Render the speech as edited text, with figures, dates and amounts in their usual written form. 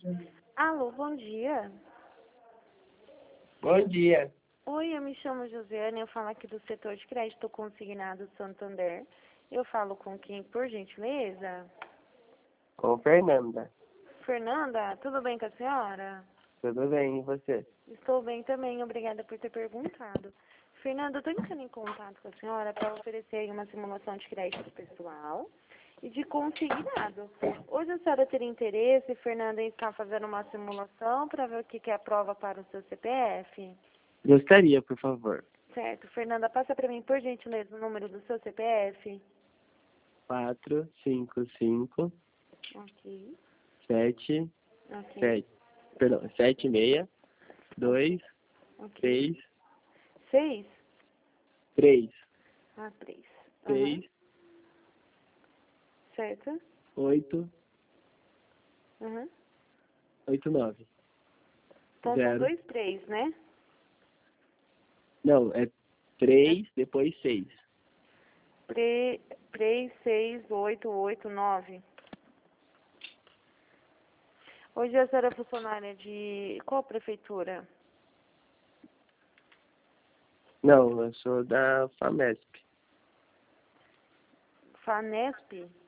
Alô, bom dia. Bom dia. Oi, eu me chamo Josiane, eu falo aqui do setor de crédito consignado Santander. Eu falo com quem, por gentileza? Com Fernanda. Fernanda, tudo bem com a senhora? Tudo bem, e você? Estou bem também, obrigada por ter perguntado. Fernanda, eu estou entrando em contato com a senhora para oferecer aí uma simulação de crédito pessoal e de consignado. Hoje a senhora teria interesse, Fernanda, em estar fazendo uma simulação para ver o que é a prova para o seu CPF? Gostaria, por favor. Certo. Fernanda, passa para mim, por gentileza, o número do seu CPF. 455 Ok. 7 Ok. 7. Perdão, 76 2 Ok. 3 6? 3 Ah, 3. 6 Certo? 8 Uhum. 8 9 Então são 0. 2 3, né? Não, é 3 depois 6. 3, 6, 8, 8, 9. Hoje a senhora é funcionária de qual prefeitura? Não, eu sou da FAMESP. FANESP?